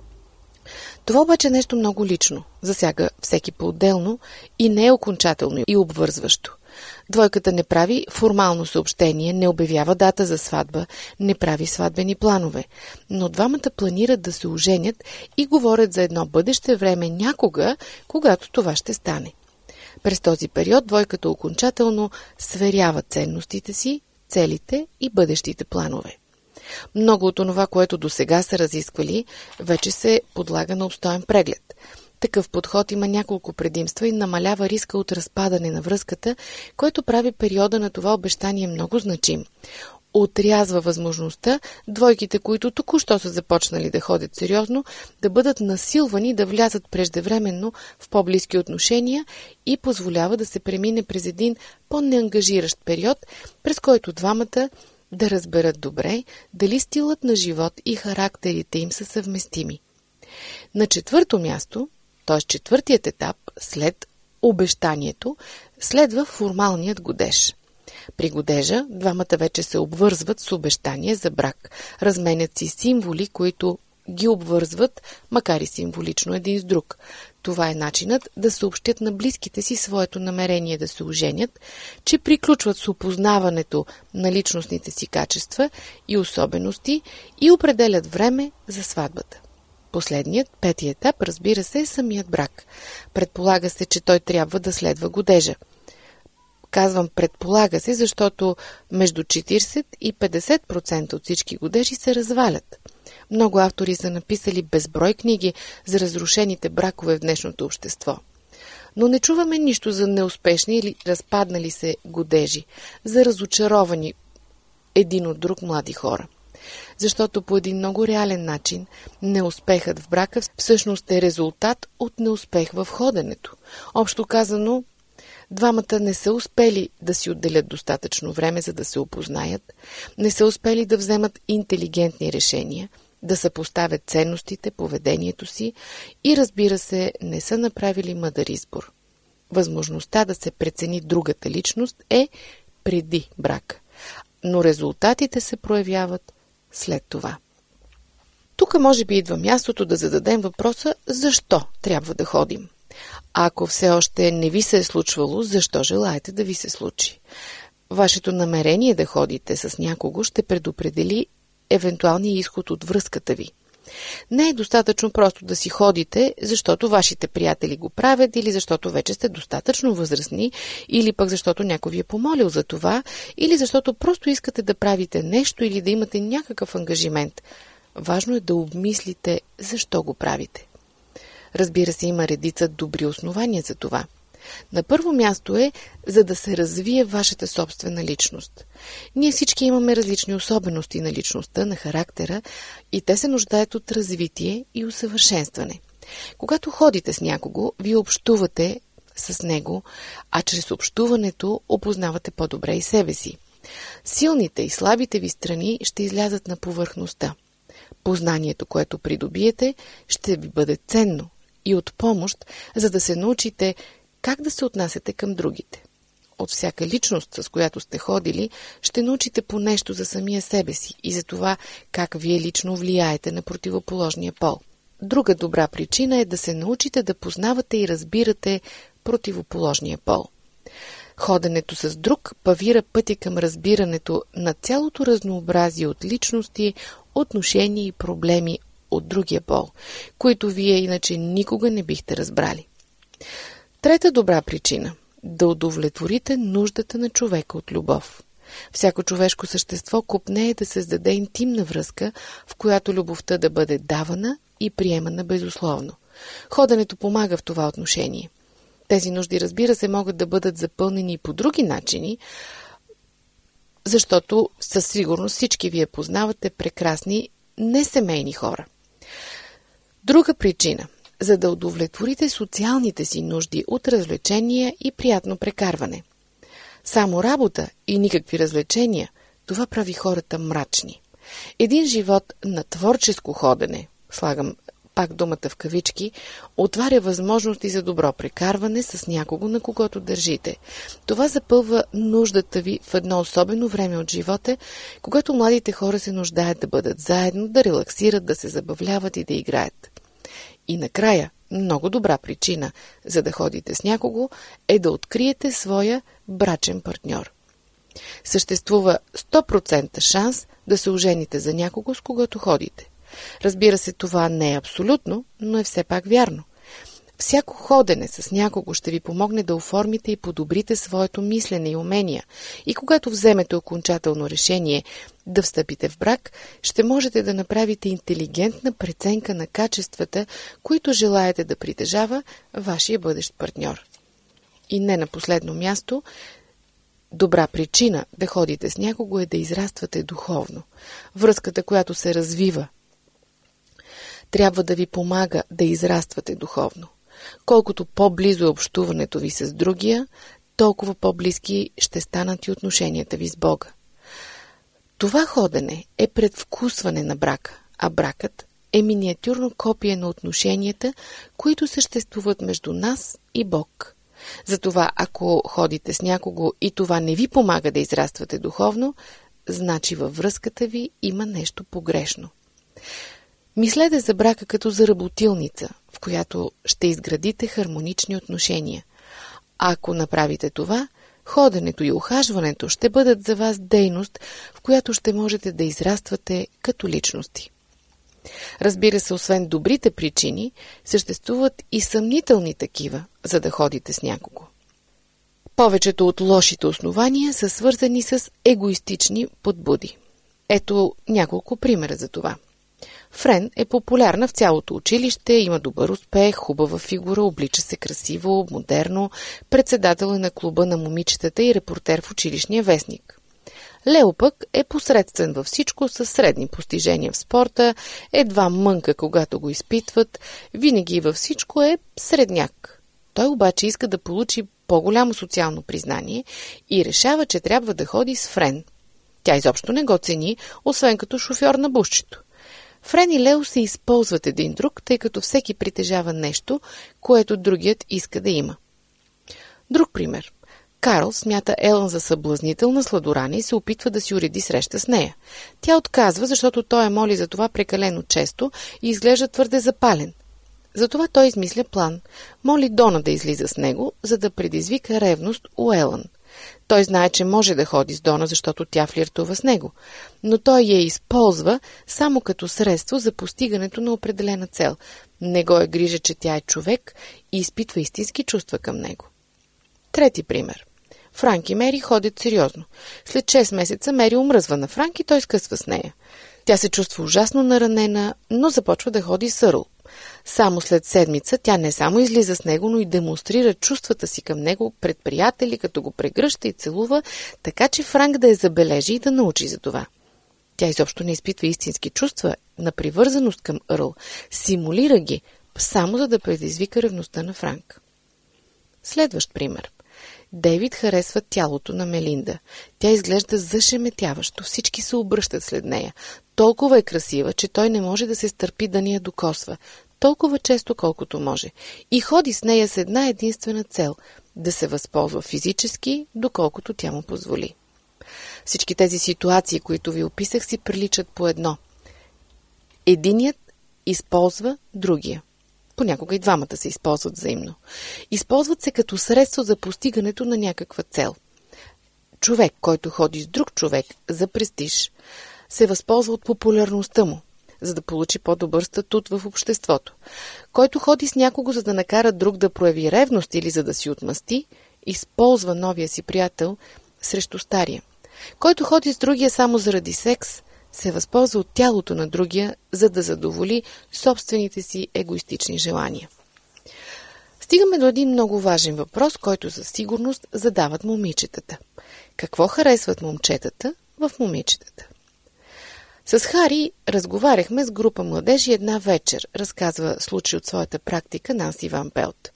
Това обаче е нещо много лично, засяга всеки по-отделно и не е окончателно и обвързващо. Двойката не прави формално съобщение, не обявява дата за сватба, не прави сватбени планове, но двамата планират да се оженят и говорят за едно бъдеще време някога, когато това ще стане. През този период двойката окончателно сверява ценностите си, целите и бъдещите планове. Много от онова, което досега са разисквали, вече се подлага на обстоен преглед. Такъв подход има няколко предимства и намалява риска от разпадане на връзката, който прави периода на това обещание много значим. Отрязва възможността двойките, които току-що са започнали да ходят сериозно, да бъдат насилвани да влязат преждевременно в по-близки отношения и позволява да се премине през един по-неангажиращ период, през който двамата да разберат добре дали стилът на живот и характерите им са съвместими. На четвърто място, т.е. четвъртият етап след обещанието, следва формалният годеж. При годежа двамата вече се обвързват с обещание за брак. Разменят си символи, които ги обвързват, макар и символично един с друг. Това е начинът да съобщят на близките си своето намерение да се оженят, че приключват с опознаването на личностните си качества и особености и определят време за сватбата. Последният, пети етап, разбира се, е самият брак. Предполага се, че той трябва да следва годежа. Казвам предполага се, защото между 40 и 50% от всички годежи се развалят. Много автори са написали безброй книги за разрушените бракове в днешното общество. Но не чуваме нищо за неуспешни или разпаднали се годежи, за разочаровани един от друг млади хора. Защото по един много реален начин неуспехът в брака всъщност е резултат от неуспех в ходенето. Общо казано, двамата не са успели да си отделят достатъчно време, за да се опознаят, не са успели да вземат интелигентни решения, да съпоставят ценностите, поведението си и, разбира се, не са направили мъдър избор. Възможността да се прецени другата личност е преди брак, но резултатите се проявяват след това. Тук може би идва мястото да зададем въпроса защо трябва да ходим. А ако все още не ви се е случвало, защо желаете да ви се случи? Вашето намерение да ходите с някого ще предопредели евентуалния изход от връзката ви. Не е достатъчно просто да си ходите, защото вашите приятели го правят или защото вече сте достатъчно възрастни, или пък защото някой ви е помолил за това, или защото просто искате да правите нещо или да имате някакъв ангажимент. Важно е да обмислите защо го правите. Разбира се, има редица добри основания за това. На първо място е, за да се развие вашата собствена личност. Ние всички имаме различни особености на личността, на характера и те се нуждаят от развитие и усъвършенстване. Когато ходите с някого, вие общувате с него, а чрез общуването опознавате по-добре и себе си. Силните и слабите ви страни ще излязат на повърхността. Познанието, което придобиете, ще ви бъде ценно и от помощ, за да се научите как да се отнасяте към другите. От всяка личност, с която сте ходили, ще научите по нещо за самия себе си и за това как вие лично влияете на противоположния пол. Друга добра причина е да се научите да познавате и разбирате противоположния пол. Ходенето с друг павира пътя към разбирането на цялото разнообразие от личности, отношения и проблеми от другия пол, които вие иначе никога не бихте разбрали. Трета добра причина – да удовлетворите нуждата на човека от любов. Всяко човешко същество копнее да създаде интимна връзка, в която любовта да бъде давана и приемана безусловно. Ходенето помага в това отношение. Тези нужди, разбира се, могат да бъдат запълнени и по други начини, защото със сигурност всички вие познавате прекрасни несемейни хора. Друга причина – за да удовлетворите социалните си нужди от развлечения и приятно прекарване. Само работа и никакви развлечения – това прави хората мрачни. Един живот на творческо ходене, слагам пак думата в кавички, отваря възможности за добро прекарване с някого, на когото държите. Това запълва нуждата ви в едно особено време от живота, когато младите хора се нуждаят да бъдат заедно, да релаксират, да се забавляват и да играят. И накрая, много добра причина, за да ходите с някого, е да откриете своя брачен партньор. Съществува 100% шанс да се ожените за някого, с когото ходите. Разбира се, това не е абсолютно, но е все пак вярно. Всяко ходене с някого ще ви помогне да оформите и подобрите своето мислене и умения. И когато вземете окончателно решение да встъпите в брак, ще можете да направите интелигентна преценка на качествата, които желаете да притежава вашия бъдещ партньор. И не на последно място, добра причина да ходите с някого е да израствате духовно. Връзката, която се развива, трябва да ви помага да израствате духовно. Колкото по-близо е общуването ви с другия, толкова по-близки ще станат и отношенията ви с Бога. Това ходене е предвкусване на брака, а бракът е миниатюрно копие на отношенията, които съществуват между нас и Бог. Затова, ако ходите с някого и това не ви помага да израствате духовно, значи във връзката ви има нещо погрешно. Мислете за брака като за работилница, в която ще изградите хармонични отношения. А ако направите това, ходенето и ухажването ще бъдат за вас дейност, в която ще можете да израствате като личности. Разбира се, освен добрите причини, съществуват и съмнителни такива, за да ходите с някого. Повечето от лошите основания са свързани с егоистични подбуди. Ето няколко примера за това. Френ е популярна в цялото училище, има добър успех, хубава фигура, облича се красиво, модерно, председател е на клуба на момичетата и репортер в училищния вестник. Лео пък е посредствен във всичко, със средни постижения в спорта, едва мънка, когато го изпитват, винаги и във всичко е средняк. Той обаче иска да получи по-голямо социално признание и решава, че трябва да ходи с Френ. Тя изобщо не го цени, освен като шофьор на бусчето. Френ и Лео се използват един друг, тъй като всеки притежава нещо, което другият иска да има. Друг пример. Карл смята Елън за съблазнителна сладорана и се опитва да си уреди среща с нея. Тя отказва, защото той моли за това прекалено често и изглежда твърде запален. Затова той измисля план. Моли Дона да излиза с него, за да предизвика ревност у Елън. Той знае, че може да ходи с Дона, защото тя флиртува с него, но той я използва само като средство за постигането на определена цел. Не го е грижа, че тя е човек и изпитва истински чувства към него. Трети пример. Франк и Мери ходят сериозно. След 6 месеца Мери омръзва на Франк и той скъсва с нея. Тя се чувства ужасно наранена, но започва да ходи с Ърл. Само след седмица тя не само излиза с него, но и демонстрира чувствата си към него пред приятели, като го прегръща и целува, така че Франк да я забележи и да научи за това. Тя изобщо не изпитва истински чувства на привързаност към Ърл, симулира ги, само за да предизвика ревността на Франк. Следващ пример. Дейвид харесва тялото на Мелинда. Тя изглежда зашеметяващо. Всички се обръщат след нея. Толкова е красива, че той не може да се стърпи да ни я докосва. Толкова често, колкото може. И ходи с нея с една единствена цел – да се възползва физически, доколкото тя му позволи. Всички тези ситуации, които ви описах, си приличат по едно. Единият използва другия. Понякога и двамата се използват взаимно. Използват се като средство за постигането на някаква цел. Човек, който ходи с друг човек за престиж, се възползва от популярността му, за да получи по-добър статут в обществото. Който ходи с някого, за да накара друг да прояви ревност или за да си отмъсти, използва новия си приятел срещу стария. Който ходи с другия само заради секс, се възползва от тялото на другия, за да задоволи собствените си егоистични желания. Стигаме до един много важен въпрос, който със сигурност задават момичетата. Какво харесват момчетата в момичетата? С Хари разговаряхме с група младежи една вечер, разказва случай от своята практика Нанси Ван Пелт.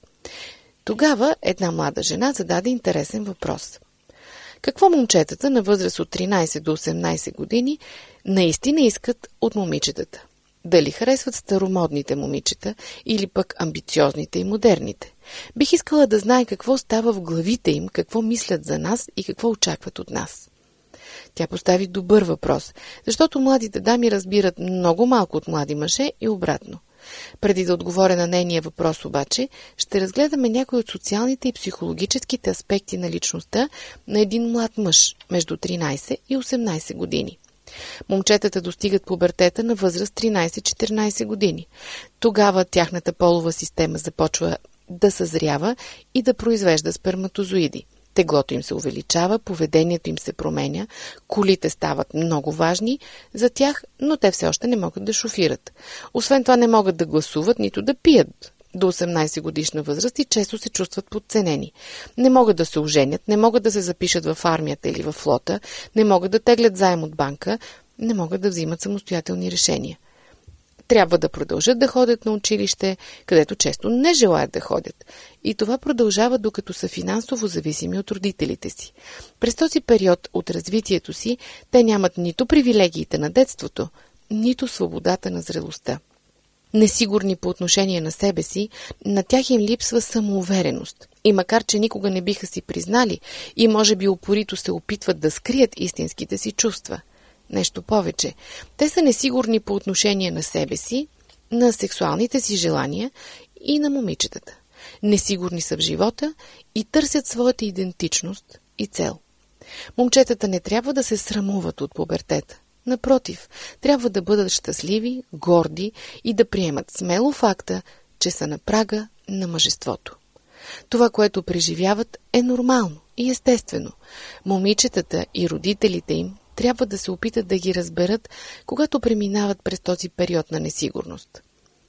Тогава една млада жена зададе интересен въпрос. Какво момчетата на възраст от 13 до 18 години наистина искат от момичетата? Дали харесват старомодните момичета или пък амбициозните и модерните? Бих искала да знае какво става в главите им, какво мислят за нас и какво очакват от нас. Тя постави добър въпрос, защото младите дами разбират много малко от млади мъже и обратно. Преди да отговоря на нейния въпрос обаче, ще разгледаме някои от социалните и психологическите аспекти на личността на един млад мъж между 13 и 18 години. Момчетата достигат пубертета на възраст 13-14 години. Тогава тяхната полова система започва да съзрява и да произвежда сперматозоиди. Теглото им се увеличава, поведението им се променя, колите стават много важни за тях, но те все още не могат да шофират. Освен това не могат да гласуват, нито да пият до 18 годишна възраст и често се чувстват подценени. Не могат да се оженят, не могат да се запишат в армията или в флота, не могат да теглят заем от банка, не могат да взимат самостоятелни решения. Трябва да продължат да ходят на училище, където често не желаят да ходят. И това продължава, докато са финансово зависими от родителите си. През този период от развитието си те нямат нито привилегиите на детството, нито свободата на зрелостта. Несигурни по отношение на себе си, на тях им липсва самоувереност. И макар, че никога не биха си признали и може би упорито се опитват да скрият истинските си чувства. Нещо повече. Те са несигурни по отношение на себе си, на сексуалните си желания и на момичетата. Несигурни са в живота и търсят своята идентичност и цел. Момчетата не трябва да се срамуват от пубертета. Напротив, трябва да бъдат щастливи, горди и да приемат смело факта, че са на прага на мъжеството. Това, което преживяват, е нормално и естествено. Момичетата и родителите им трябва да се опитат да ги разберат, когато преминават през този период на несигурност.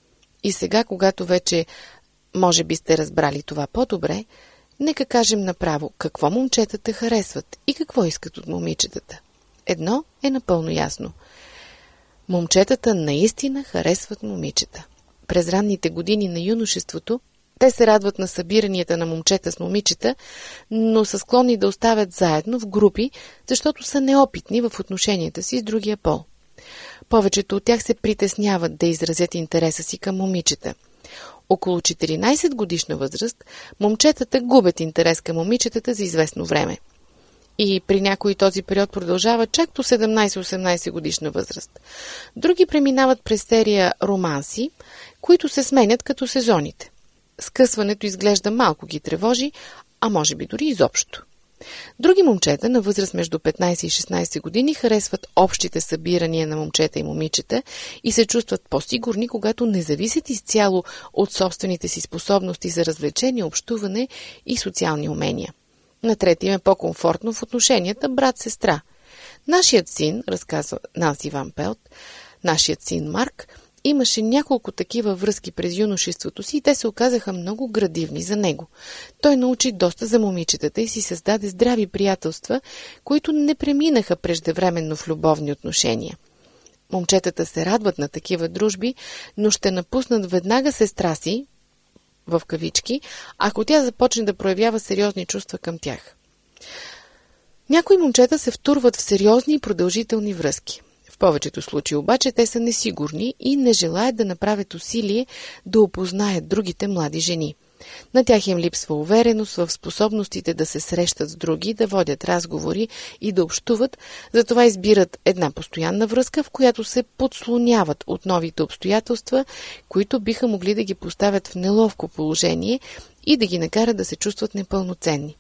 И сега, когато вече може би сте разбрали това по-добре, нека кажем направо какво момчетата харесват и какво искат от момичетата. Едно е напълно ясно. Момчетата наистина харесват момичета. През ранните години на юношеството те се радват на събиранията на момчета с момичета, но са склонни да оставят заедно в групи, защото са неопитни в отношенията си с другия пол. Повечето от тях се притесняват да изразят интереса си към момичета. Около 14 годишна възраст момчетата губят интерес към момичетата за известно време. И при някои този период продължава чак до 17-18 годишна възраст. Други преминават през серия романси, които се сменят като сезоните. Скъсването изглежда малко ги тревожи, а може би дори изобщо. Други момчета на възраст между 15 и 16 години харесват общите събирания на момчета и момичета и се чувстват по-сигурни, когато не зависят изцяло от собствените си способности за развлечение, общуване и социални умения. На трети им е по-комфортно в отношенията брат-сестра. Нашият син, разказва Нанси Ван Пелт, нашият син Марк, имаше няколко такива връзки през юношеството си и те се оказаха много градивни за него. Той научи доста за момичетата и си създаде здрави приятелства, които не преминаха преждевременно в любовни отношения. Момчетата се радват на такива дружби, но ще напуснат веднага сестра си, в кавички, ако тя започне да проявява сериозни чувства към тях. Някои момчета се втурват в сериозни и продължителни връзки. В повечето случаи обаче те са несигурни и не желаят да направят усилие да опознаят другите млади жени. На тях им липсва увереност в способностите да се срещат с други, да водят разговори и да общуват, затова избират една постоянна връзка, в която се подслоняват от новите обстоятелства, които биха могли да ги поставят в неловко положение и да ги накарат да се чувстват непълноценни.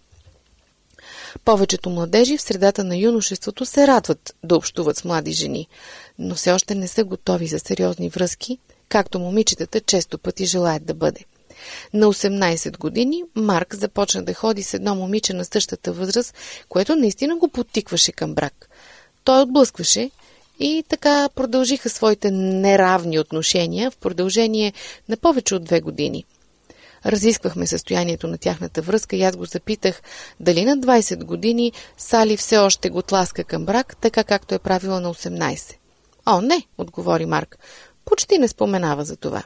Повечето младежи в средата на юношеството се радват да общуват с млади жени, но все още не са готови за сериозни връзки, както момичетата често пъти желаят да бъде. На 18 години Марк започна да ходи с едно момиче на същата възраст, което наистина го подтикваше към брак. Той отблъскваше и така продължиха своите неравни отношения в продължение на повече от 2 години. Разисквахме състоянието на тяхната връзка и аз го запитах дали на 20 години Сали все още го тласка към брак, така както е правила на 18. О, не, отговори Марк. Почти не споменава за това.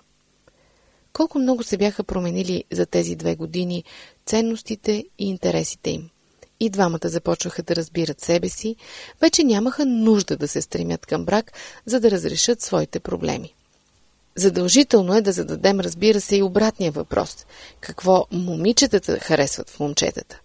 Колко много се бяха променили за тези 2 години ценностите и интересите им. И двамата започваха да разбират себе си, вече нямаха нужда да се стремят към брак, за да разрешат своите проблеми. Задължително е да зададем, разбира се, и обратния въпрос. Какво момичетата харесват в момчетата?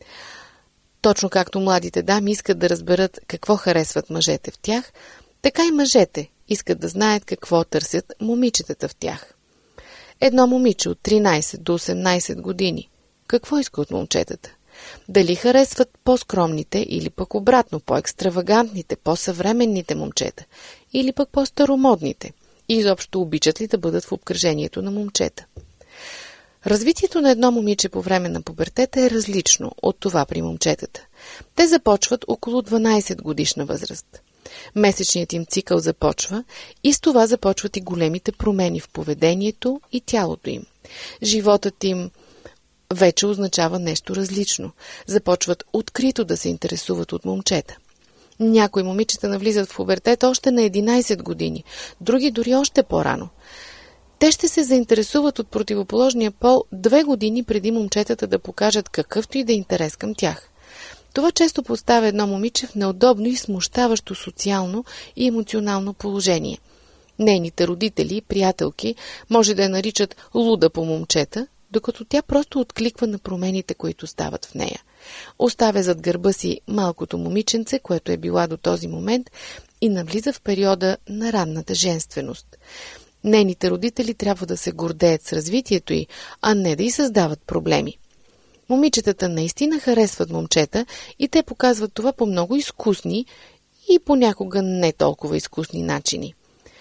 Точно както младите дами искат да разберат какво харесват мъжете в тях, така и мъжете искат да знаят какво търсят момичетата в тях. Едно момиче от 13 до 18 години, какво иска от момчетата? Дали харесват по-скромните или пък обратно, по-екстравагантните, по-съвременните момчета или пък по-старомодните? И изобщо обичат ли да бъдат в обкръжението на момчета? Развитието на едно момиче по време на пубертета е различно от това при момчетата. Те започват около 12 годишна възраст. Месечният им цикъл започва и с това започват и големите промени в поведението и тялото им. Животът им вече означава нещо различно. Започват открито да се интересуват от момчета. Някои момичета навлизат в пубертет още на 11 години, други дори още по-рано. Те ще се заинтересуват от противоположния пол 2 години преди момчетата да покажат какъвто и да е интерес към тях. Това често поставя едно момиче в неудобно и смущаващо социално и емоционално положение. Нейните родители и приятелки може да я наричат луда по момчета, докато тя просто откликва на промените, които стават в нея. Оставя зад гърба си малкото момиченце, което е била до този момент, и навлиза в периода на ранната женственост. Нейните родители трябва да се гордеят с развитието й, а не да й създават проблеми. Момичетата наистина харесват момчета и те показват това по много изкусни и понякога не толкова изкусни начини.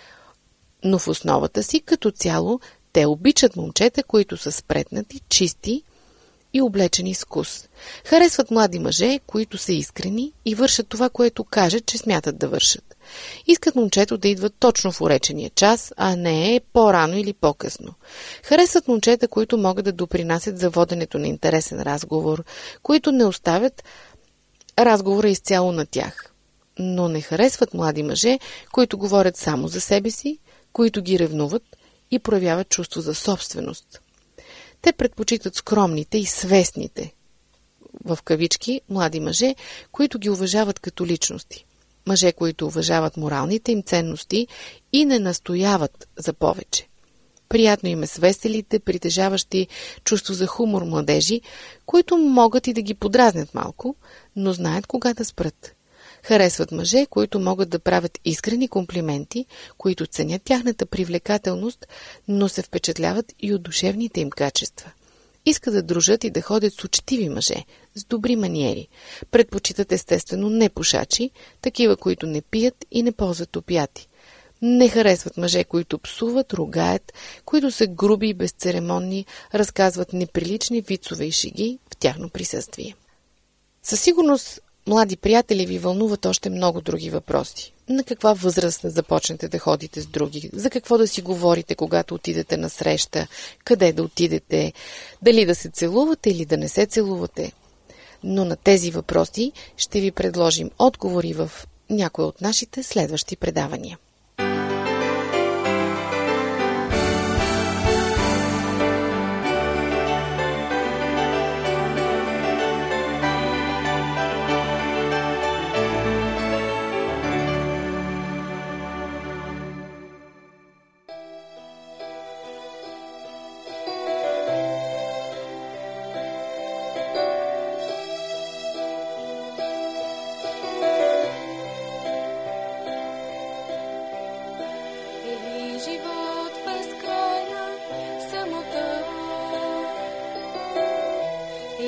Но в основата си, като цяло, те обичат момчета, които са спретнати, чисти и облечени с вкус. Харесват млади мъже, които са искрени и вършат това, което кажат, че смятат да вършат. Искат момчето да идва точно в уречения час, а не по-рано или по-късно. Харесват момчета, които могат да допринасят за воденето на интересен разговор, които не оставят разговора изцяло на тях. Но не харесват млади мъже, които говорят само за себе си, които ги ревнуват и проявяват чувство за собственост. Те предпочитат скромните и свестните, в кавички, млади мъже, които ги уважават като личности. Мъже, които уважават моралните им ценности и не настояват за повече. Приятно им е с веселите, притежаващи чувство за хумор младежи, които могат и да ги подразнят малко, но знаят кога да спрат. Харесват мъже, които могат да правят искрени комплименти, които ценят тяхната привлекателност, но се впечатляват и от душевните им качества. Искат да дружат и да ходят с учтиви мъже, с добри маниери. Предпочитат естествено не пушачи, такива, които не пият и не ползват опияти. Не харесват мъже, които псуват, ругаят, които са груби и безцеремонни, разказват неприлични вицове и шеги в тяхно присъствие. Със сигурност, млади приятели, ви вълнуват още много други въпроси. На каква възраст да започнете да ходите с други? За какво да си говорите, когато отидете на среща? Къде да отидете? Дали да се целувате или да не се целувате? Но на тези въпроси ще ви предложим отговори в някои от нашите следващи предавания.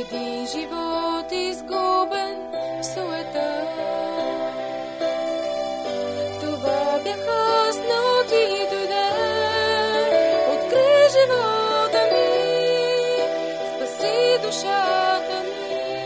един живот изгубен в суета. Това бях аз, но ти дойде, откри живота ми, спаси душата ми.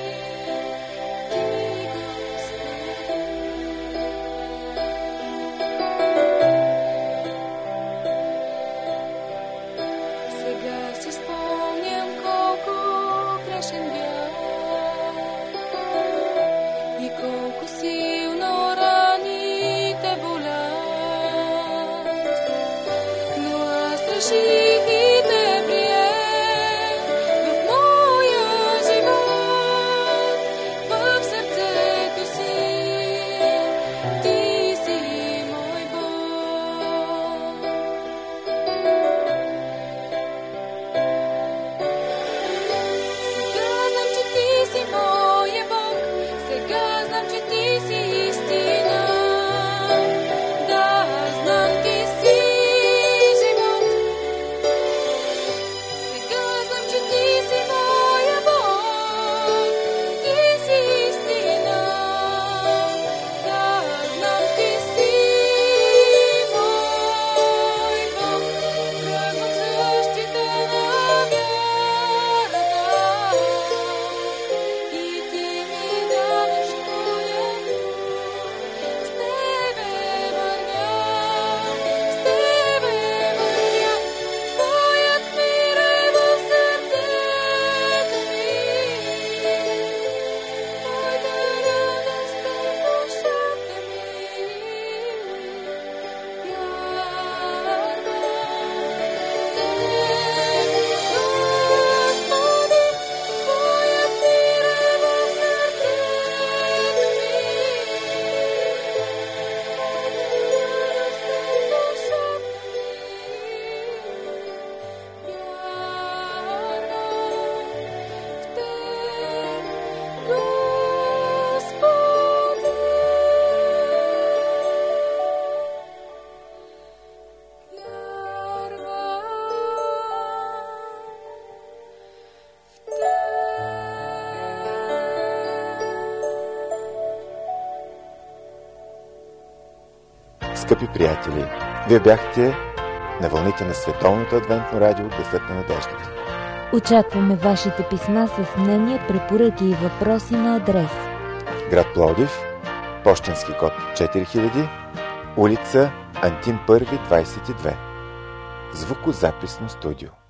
Скъпи приятели, вие бяхте на вълните на Световното адвентно радио Гласът на надеждата. Очакваме вашите писма с мнения, препоръки и въпроси на адрес: град Пловдив, пощенски код 4000, улица Антим 1, 22. Звукозаписно студио.